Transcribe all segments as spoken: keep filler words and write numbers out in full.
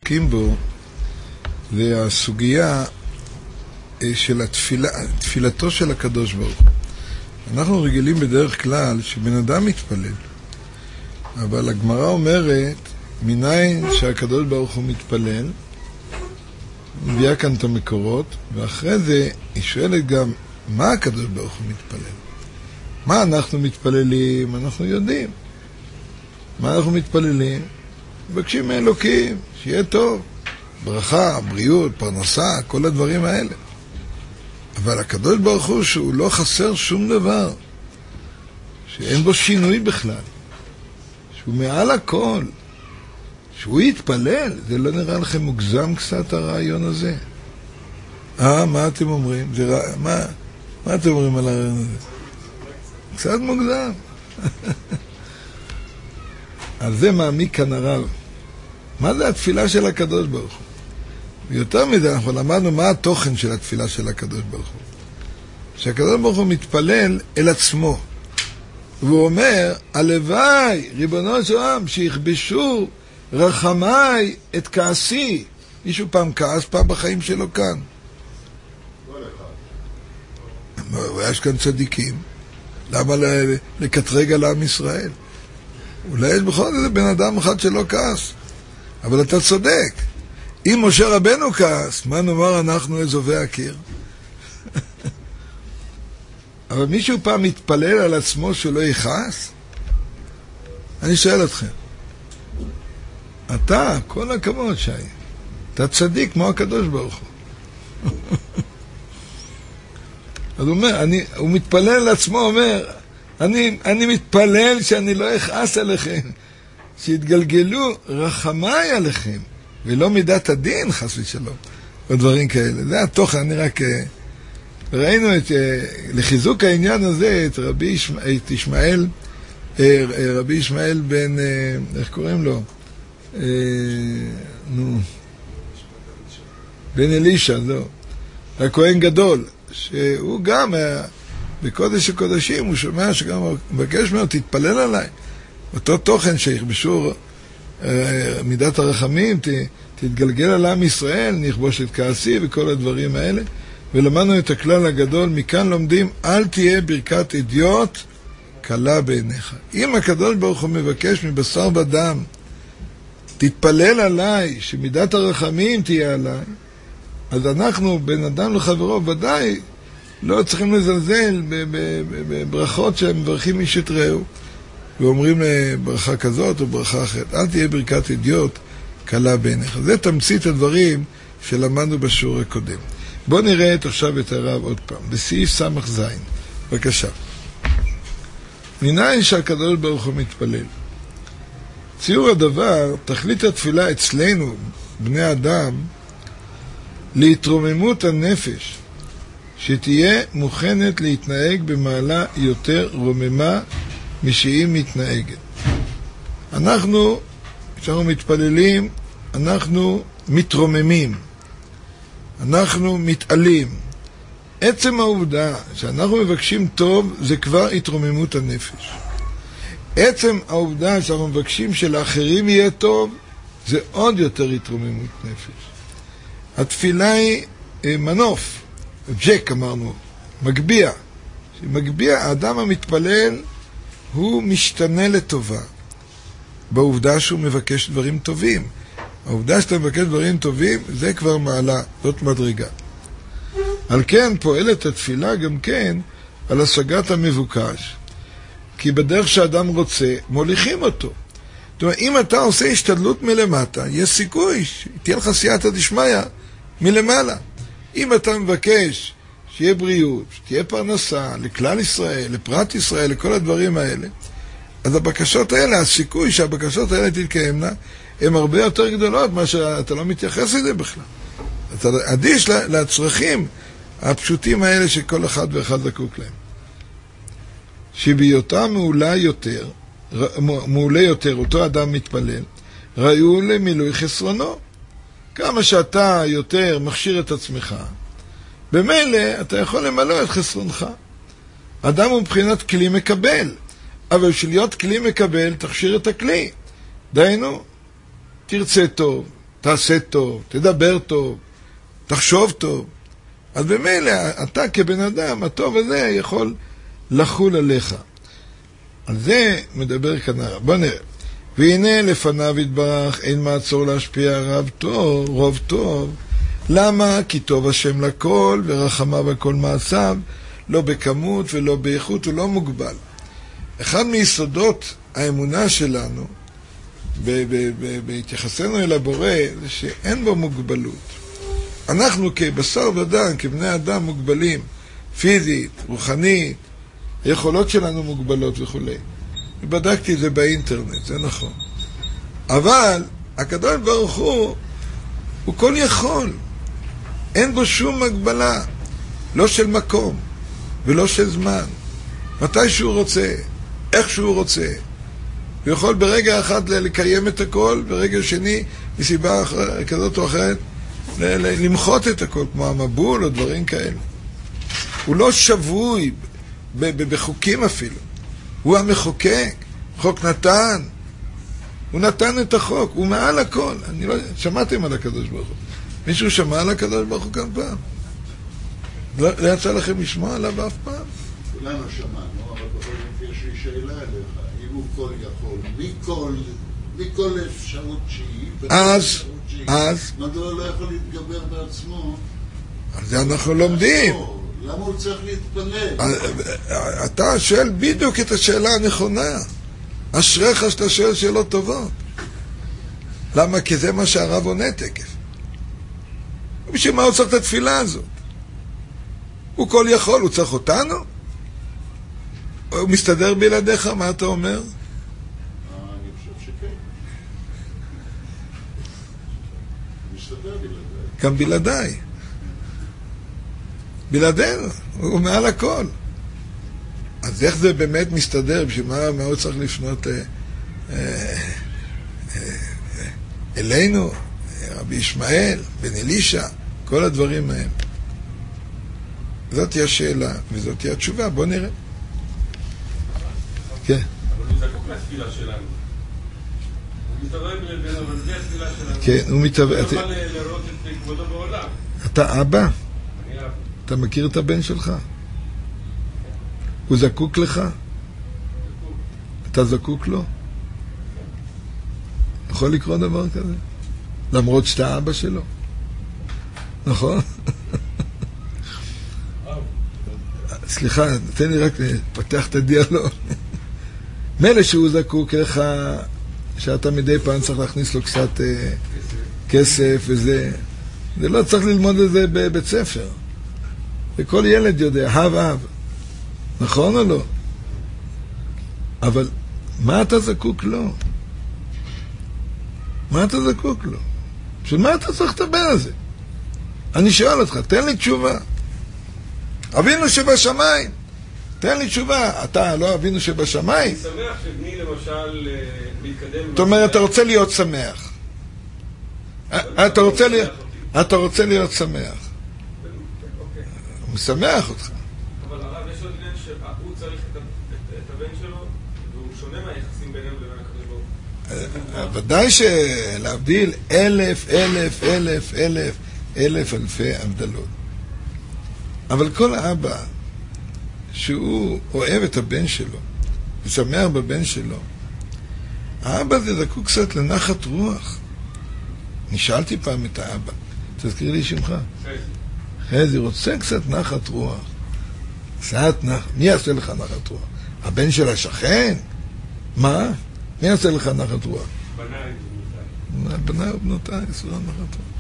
עוסקים בו זה הסוגיה של התפילה, תפילתו של הקדוש ברוך הוא. אנחנו רגילים בדרך כלל שבן אדם מתפלל, אבל הגמרא אומרת מניין שהקדוש ברוך הוא מתפלל, מביאה כאן את המקורות, ואחרי זה היא שואלת גם מה הקדוש ברוך הוא מתפלל. מה אנחנו מתפללים? אנחנו יודעים. מה אנחנו מתפללים? מבקשים מאלוקים, שיהיה טוב, ברכה, בריאות, פרנסה, כל הדברים האלה. אבל הקדוש ברוך הוא שהוא לא חסר שום דבר, שאין בו שינוי בכלל, שהוא מעל הכל, שהוא יתפלל. זה לא נראה לכם מוגזם קצת הרעיון הזה? אה, מה אתם אומרים? זה רע... מה? מה אתם אומרים על הרעיון הזה? קצת מוגזם. על זה מעמיק כאן הרב. מה זה התפילה של הקדוש ברוך הוא? ויותר מזה אנחנו למדנו מה התוכן של התפילה של הקדוש ברוך הוא. שהקדוש ברוך הוא מתפלל אל עצמו. והוא אומר, הלוואי, ריבונו של עולם, שיכבשו רחמיי את כעסי. מישהו פעם כעס פעם בחיים שלו כאן? יש כאן צדיקים. למה לקטרג על עם ישראל? אולי יש בכל זאת בן אדם אחד שלא כעס. אבל אתה צודק. אם משה רבנו כעס, מה נאמר אנחנו אזובי הקיר? אבל מישהו פעם מתפלל על עצמו שלא יכעס? אני שואל אתכם. אתה, כל הכבוד שי, אתה צדיק כמו הקדוש ברוך הוא. אז הוא אומר, אני, הוא מתפלל על עצמו, אומר, אני, אני מתפלל שאני לא אכעס עליכם, שיתגלגלו רחמיי עליכם, ולא מידת הדין חס ושלום, או דברים כאלה. זה התוכן, אני רק... ראינו את, לחיזוק העניין הזה, את רבי ישמעאל, את ישמעאל, רבי ישמעאל בן, איך קוראים לו? נו, בן אלישע, לא. הכהן גדול, שהוא גם, בקודש הקודשים, הוא שומע שגם מבקש ממנו, תתפלל עליי. אותו תוכן שיכבשו מידת הרחמים, תתגלגל על עם ישראל, נכבוש את כעסי וכל הדברים האלה. ולמדנו את הכלל הגדול, מכאן לומדים, אל תהיה ברכת אידיוט קלה בעיניך. אם הקדוש ברוך הוא מבקש מבשר ודם, תתפלל עליי, שמידת הרחמים תהיה עליי, אז אנחנו, בן אדם לחברו, ודאי לא צריכים לזלזל בברכות שהם מברכים איש את רעהו, ואומרים ברכה כזאת או ברכה אחרת. אל תהיה ברכת אידיוט קלה בעיניך. זה תמצית הדברים שלמדנו בשיעור הקודם. בואו נראה את עכשיו את הרב עוד פעם, בסעיף סמך זין. בבקשה. מניין שהקדוש ברוך הוא מתפלל. ציור הדבר, תכלית התפילה אצלנו, בני אדם, להתרוממות הנפש, שתהיה מוכנת להתנהג במעלה יותר רוממה משהיא מתנהגת. אנחנו, כשאנחנו מתפללים, אנחנו מתרוממים. אנחנו מתעלים. עצם העובדה שאנחנו מבקשים טוב זה כבר התרוממות הנפש. עצם העובדה שאנחנו מבקשים שלאחרים יהיה טוב זה עוד יותר התרוממות נפש. התפילה היא מנוף, ג'ק אמרנו, מגביע. מגביע, האדם המתפלל הוא משתנה לטובה בעובדה שהוא מבקש דברים טובים. העובדה שאתה מבקש דברים טובים, זה כבר מעלה, זאת מדרגה. על כן פועלת התפילה גם כן על השגת המבוקש. כי בדרך שאדם רוצה, מוליכים אותו. זאת אומרת, אם אתה עושה השתדלות מלמטה, יש סיכוי שתהיה לך סייעתא דשמיא מלמעלה. אם אתה מבקש שיהיה בריאות, שתהיה פרנסה לכלל ישראל, לפרט ישראל, לכל הדברים האלה, אז הבקשות האלה, הסיכוי שהבקשות האלה תתקיימנה, הן הרבה יותר גדולות, מה שאתה לא מתייחס לזה בכלל. אתה אדיש לצרכים הפשוטים האלה שכל אחד ואחד זקוק להם. שבהיותה מעולה יותר, מעולה יותר, אותו אדם מתפלל, ראו למילוי חסרונו. כמה שאתה יותר מכשיר את עצמך, במילא אתה יכול למלוא את חסרונך. אדם הוא מבחינת כלי מקבל, אבל בשביל להיות כלי מקבל, תכשיר את הכלי. דיינו, תרצה טוב, תעשה טוב, תדבר טוב, תחשוב טוב. אז במילא, אתה כבן אדם, הטוב הזה יכול לחול עליך. על זה מדבר כאן הרב. בוא נראה. והנה לפניו יתברך, אין מעצור להשפיע רב טוב, רוב טוב. למה? כי טוב השם לכל, ורחמה בכל מעשיו, לא בכמות ולא באיכות, הוא לא מוגבל. אחד מיסודות האמונה שלנו, בהתייחסנו אל הבורא, זה שאין בו מוגבלות. אנחנו כבשר ודם, כבני אדם מוגבלים, פיזית, רוחנית, היכולות שלנו מוגבלות וכו'. בדקתי את זה באינטרנט, זה נכון. אבל הקדוש ברוך הוא, הוא כל יכול. אין בו שום הגבלה, לא של מקום ולא של זמן. מתי שהוא רוצה, איך שהוא רוצה. הוא יכול ברגע אחד לקיים את הכל, ברגע שני, מסיבה כזאת או אחרת, למחות את הכל, כמו המבול או דברים כאלה. הוא לא שבוי בחוקים אפילו. הוא המחוקק, חוק נתן. הוא נתן את החוק, הוא מעל הכל. אני לא... שמעתם על הקדוש ברוך הוא. מישהו שמע על הקדוש ברוך הוא כאן פעם? לא, לא יצא לכם לשמוע עליו אף פעם? כולנו שמענו, אבל בכל זאת יש לי שאלה אליך. אם הוא כל יכול, מכל, מכל אפשרות שהיא, אז, אז, מדוע לא יכול להתגבר בעצמו? על זה אנחנו לומדים. למה הוא צריך להתפלל? אתה שואל בדיוק את השאלה הנכונה. אשריך שאתה שואל שאלות טובות. למה? כי זה מה שהרב עונה תקף. בשביל מה הוא צריך את התפילה הזאת? הוא כל יכול, הוא צריך אותנו? הוא מסתדר בלעדיך, מה אתה אומר? אני חושב שכן. מסתדר בלעדיי. גם בלעדיי. בלעדינו, הוא מעל הכל. אז איך זה באמת מסתדר? בשביל מה, מה הוא צריך לפנות אה, אה, אה, אלינו? רבי ישמעאל, בן אלישע, כל הדברים ההם. זאת היא השאלה, וזאת היא התשובה. בוא נראה. כן. אבל הוא זקוק לתפילה שלנו. הוא מתערב לבין, אבל זה התפילה שלנו. כן, הוא מתערב. הוא יוכל לראות את כבודו בעולם. אתה אבא? אני אבא. אתה מכיר את הבן שלך? הוא זקוק לך? אתה זקוק לו? יכול לקרות דבר כזה? למרות שאתה אבא שלו? נכון? סליחה, תן לי רק לפתח את הדיאלוג. מילא שהוא זקוק לך, שאתה מדי פעם צריך להכניס לו קצת אה, כסף וזה. זה לא צריך ללמוד את זה בבית ספר. וכל ילד יודע, הב הב. נכון או לא? אבל מה אתה זקוק לו? מה אתה זקוק לו? בשביל מה אתה צריך את הבן הזה? אני שואל אותך, תן לי תשובה. אבינו שבשמיים, תן לי תשובה. אתה לא אבינו שבשמיים? אני שמח שבני למשל מתקדם. זאת אומרת, אתה רוצה להיות שמח. אתה רוצה להיות, אתה רוצה להיות שמח. הוא משמח אותך. אבל הרב, יש עוד עניין שהוא צריך את הבן שלו, והוא שונה מהיחסים בינינו לבין הקדוש ברוך הוא. ודאי שלהבדיל אלף, אלף, אלף, אלף, אלף אלפי הבדלות. אבל כל אבא שהוא אוהב את הבן שלו, ושמח בבן שלו, האבא זה זקוק קצת לנחת רוח. אני שאלתי פעם את האבא, תזכיר לי שמך. חזי, רוצה קצת נחת רוח. קצת נחת, מי יעשה לך נחת רוח? הבן של השכן? מה? מי יעשה לך נחת רוח? בניי ובנותיי. בניי ובנותיי, יעשו לך נחת רוח.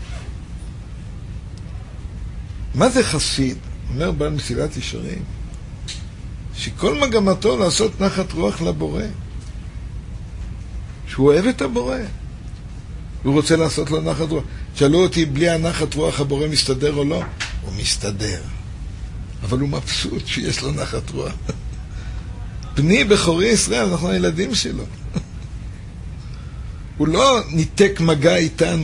מה זה חסיד? אומר בעל מסילת ישרים, שכל מגמתו לעשות נחת רוח לבורא. שהוא אוהב את הבורא. הוא רוצה לעשות לו נחת רוח. שאלו אותי, בלי הנחת רוח הבורא מסתדר או לא? הוא מסתדר. אבל הוא מבסוט שיש לו נחת רוח. בני בכורי ישראל, אנחנו הילדים שלו. הוא לא ניתק מגע איתנו.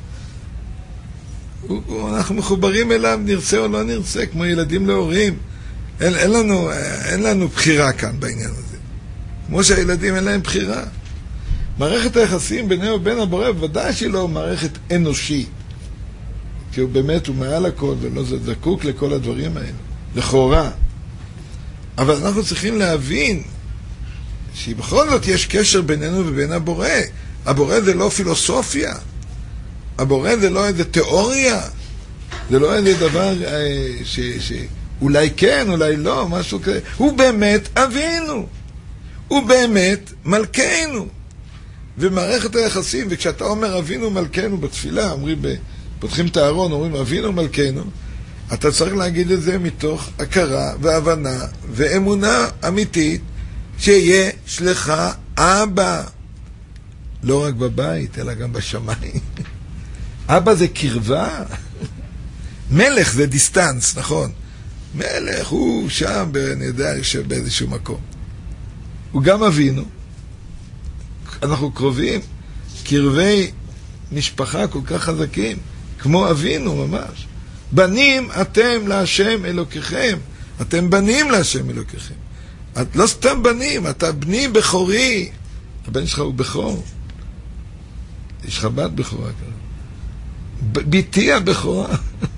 הוא, הוא, אנחנו מחוברים אליו, נרצה או לא נרצה, כמו ילדים להורים. אין, אין, לנו, אין לנו בחירה כאן בעניין הזה. כמו שהילדים אין להם בחירה. מערכת היחסים בינינו ובין הבורא, ודאי שהיא לא מערכת אנושית. כי הוא באמת, הוא מעל הכל, ולא זקוק לכל הדברים האלה. לכאורה. אבל אנחנו צריכים להבין שבכל זאת יש קשר בינינו ובין הבורא. הבורא זה לא פילוסופיה. הבורא זה לא איזה תיאוריה. זה לא איזה דבר ש, שאולי כן, אולי לא, משהו כזה. הוא באמת אבינו. הוא באמת מלכנו. ומערכת היחסים, וכשאתה אומר אבינו מלכנו בתפילה, אומרים, פותחים את הארון, אומרים אבינו מלכנו, אתה צריך להגיד את זה מתוך הכרה והבנה ואמונה אמיתית שיש לך אבא. לא רק בבית, אלא גם בשמיים. אבא זה קרבה. מלך זה דיסטנס, נכון? מלך הוא שם, אני יודע, יושב באיזשהו מקום. הוא גם אבינו. אנחנו קרובים, קרבי משפחה כל כך חזקים, כמו אבינו ממש. בנים אתם להשם אלוקיכם. אתם בנים להשם אלוקיכם. את לא סתם בנים, אתה בני בכורי. הבן שלך הוא בכור. יש לך בת בכורה כזאת. ביתי הבכורה.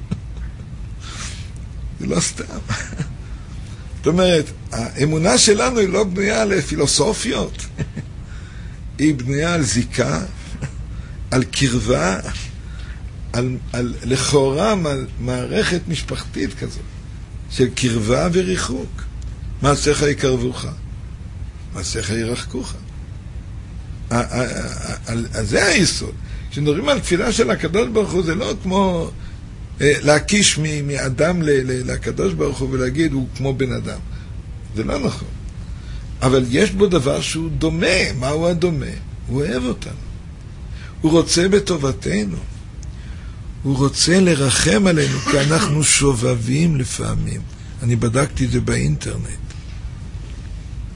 זה לא סתם. זאת אומרת, האמונה שלנו היא לא בנויה לפילוסופיות. היא בנויה על זיקה, על קרבה, על, על לכאורה על מערכת משפחתית כזאת, של קרבה וריחוק. מעשיך יקרבוך, מעשיך ירחקוך. אז זה היסוד. כשמדברים על תפילה של הקדוש ברוך הוא, זה לא כמו להקיש מאדם לקדוש ברוך הוא ולהגיד הוא כמו בן אדם. זה לא נכון. אבל יש בו דבר שהוא דומה. מהו הדומה? הוא אוהב אותנו. הוא רוצה בטובתנו. הוא רוצה לרחם עלינו, כי אנחנו שובבים לפעמים. אני בדקתי את זה באינטרנט.